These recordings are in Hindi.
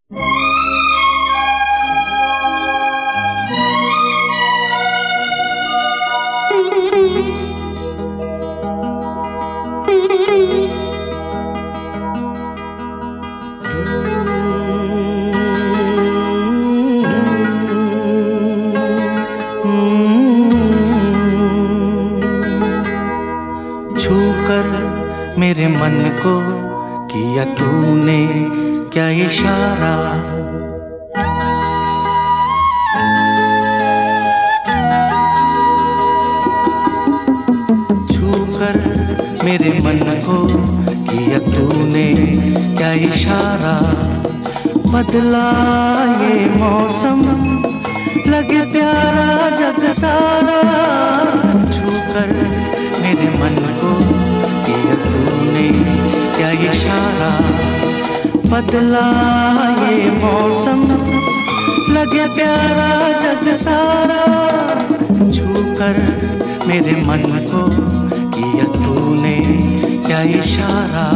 छूकर मेरे मन को किया तूने क्या इशारा, छूकर मेरे मन को किया तूने क्या इशारा। बदला ये मौसम लगे प्यारा जग सारा, छूकर मेरे मन को किया तूने क्या इशारा। बदला ये मौसम लगे प्यारा जग सारा, छूकर मेरे मन को किया तूने क्या इशारा।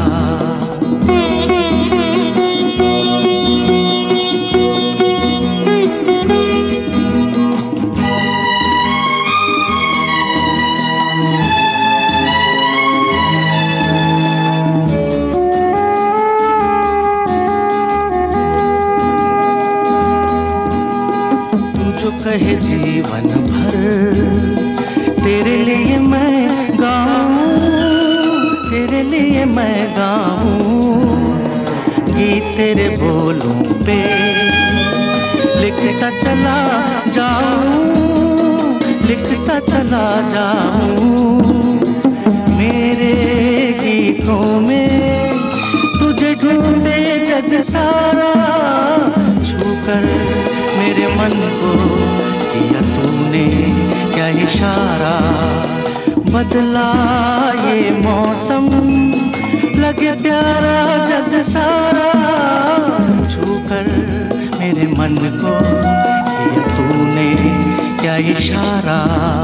जो कहे जीवन भर तेरे लिए मैं गाऊं, तेरे लिए मैं गाऊं, गीत तेरे बोलों पे लिखता चला जाऊं, लिखता चला जाऊं। मेरे गीतों में तुझे ढूंढे जग सारा, छूकर मेरे मन को किया तूने क्या इशारा। बदला ये मौसम लगे प्यारा जग सारा, छूकर मेरे मन को किया तूने क्या इशारा।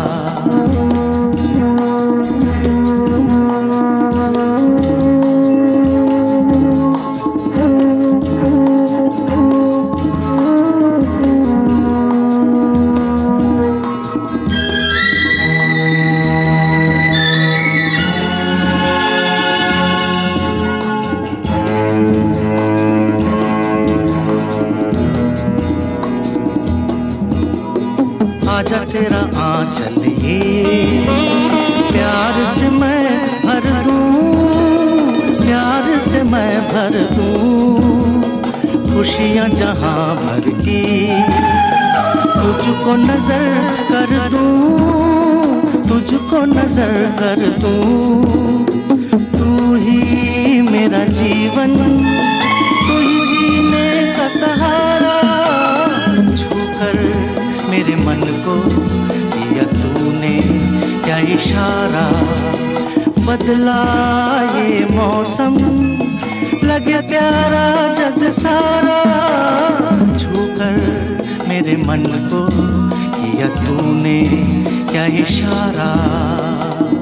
आजा तेरा आंचल ये प्यार से मैं भर दूं, प्यार से मैं भर दूं। खुशियाँ जहाँ भर की तुझको नजर कर दूं, तुझको नजर कर दूं। तू ही मेरा जीवन, तू ही जीने का सहारा, छूकर मेरे मन को किया तूने क्या इशारा। बदला ये मौसम लगे प्यारा जग सारा, छूकर मेरे मन को किया तूने क्या इशारा।